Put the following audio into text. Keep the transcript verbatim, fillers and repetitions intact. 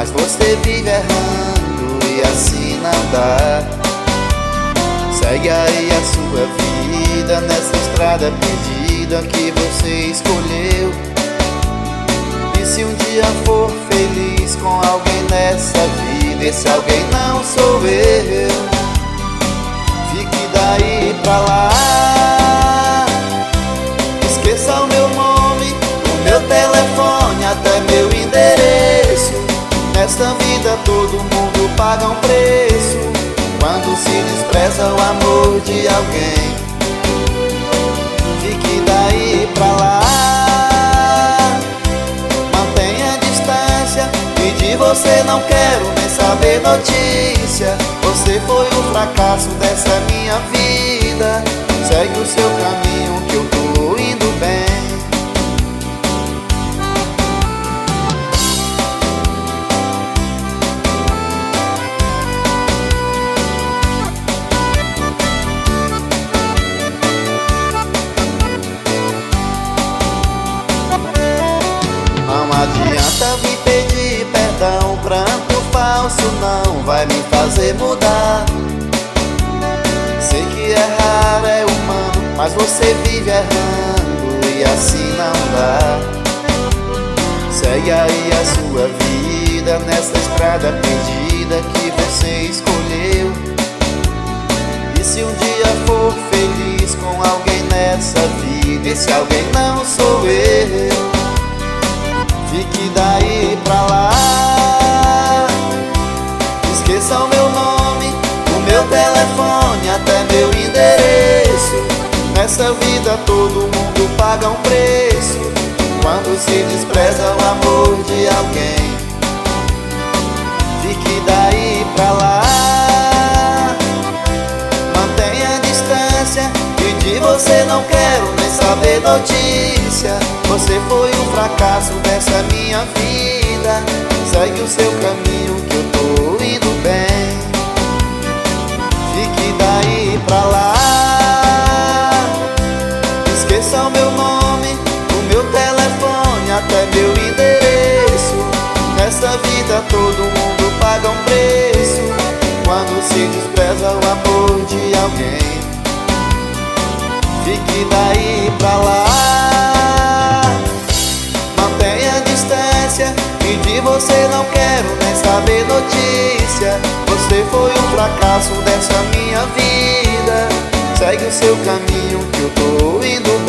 mas você vive errando e assim não dá. Segue aí a sua vida nessa estrada perdida que você escolheu. E se um dia for feliz com alguém nessa vida, esse alguém não sou eu. Fique daí pra lá, esqueça o meu nome, o meu telefone, até meu endereço. Nesta vida todo mundo paga um preço quando se despreza o amor de alguém. Fique daí pra lá, mantenha a distância, e de você não quero nem saber notícia. Você foi o fracasso dessa minha vida. Segue o seu caminho que eu tô indo bem. Não adianta vir pedir perdão, pranto falso não vai me fazer mudar. Sei que errar é humano, mas você vive errando e assim não dá. Segue aí a sua vida nessa estrada perdida que você escolheu. E se um dia for feliz com alguém nessa vida, esse alguém não sou eu. Fique daí pra lá, esqueça o meu nome, o meu telefone, até meu endereço. Nessa vida todo mundo paga um preço quando se despreza o amor de alguém. Fique daí pra lá, mantenha a distância, e de você não quero nem saber notícia. Você foi um fracasso dessa minha vida. Segue o seu caminho que eu tô indo bem. Fique daí pra lá, esqueça o meu nome, o meu telefone, até meu endereço. Nessa vida todo mundo paga um preço quando se despreza o amor de alguém. Fique daí pra lá, mantenha a distância, e de você não quero nem saber notícia. Você foi um fracasso dessa minha vida. Segue o seu caminho que eu tô indo